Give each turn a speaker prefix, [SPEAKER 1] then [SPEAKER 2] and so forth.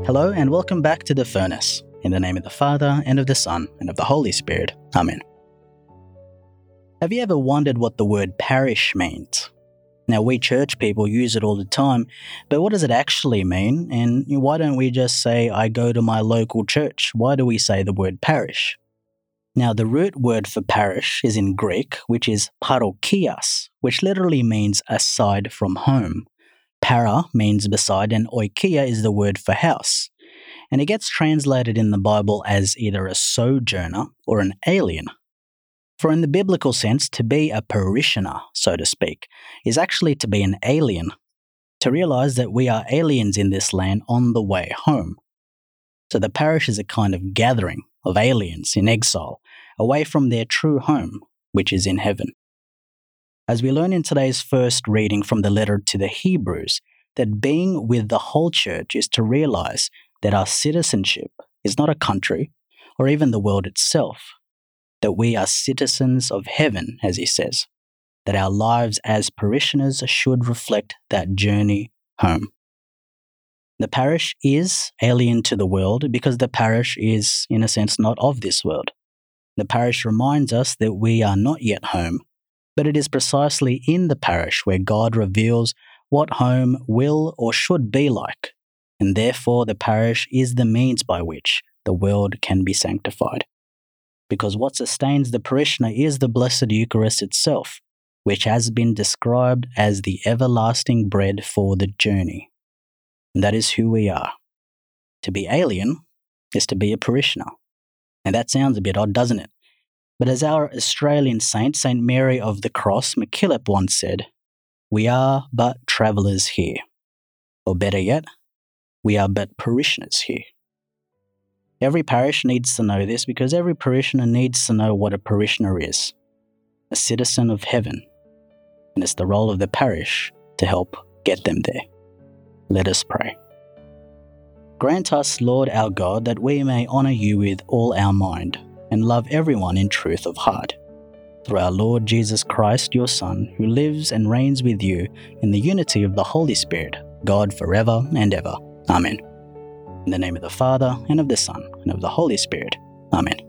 [SPEAKER 1] Hello and welcome back to The Furnace. In the name of the Father, and of the Son, and of the Holy Spirit. Amen. Have you ever wondered what the word parish means? Now, we church people use it all the time, but what does it actually mean? And why don't we just say, I go to my local church? Why do we say the word parish? Now, the root word for parish is in Greek, which is parokias, which literally means aside from home. Para means beside, and oikia is the word for house. And it gets translated in the Bible as either a sojourner or an alien. For in the biblical sense, to be a parishioner, so to speak, is actually to be an alien, to realize that we are aliens in this land on the way home. So the parish is a kind of gathering of aliens in exile, away from their true home, which is in heaven. As we learn in today's first reading from the letter to the Hebrews, that being with the whole church is to realize that our citizenship is not a country or even the world itself, that we are citizens of heaven, as he says, that our lives as parishioners should reflect that journey home. The parish is alien to the world because the parish is, in a sense, not of this world. The parish reminds us that we are not yet home, but it is precisely in the parish where God reveals what home will or should be like, and therefore the parish is the means by which the world can be sanctified. Because what sustains the parishioner is the Blessed Eucharist itself, which has been described as the everlasting bread for the journey. And that is who we are. To be alien is to be a parishioner. And that sounds a bit odd, doesn't it? But as our Australian saint, St. Mary of the Cross, MacKillop once said, we are but travellers here. Or better yet, we are but parishioners here. Every parish needs to know this because every parishioner needs to know what a parishioner is, a citizen of heaven, and it's the role of the parish to help get them there. Let us pray. Grant us, Lord our God, that we may honour you with all our mind and love everyone in truth of heart. Through our Lord Jesus Christ, your Son, who lives and reigns with you in the unity of the Holy Spirit, God forever and ever. Amen. In the name of the Father, and of the Son, and of the Holy Spirit. Amen.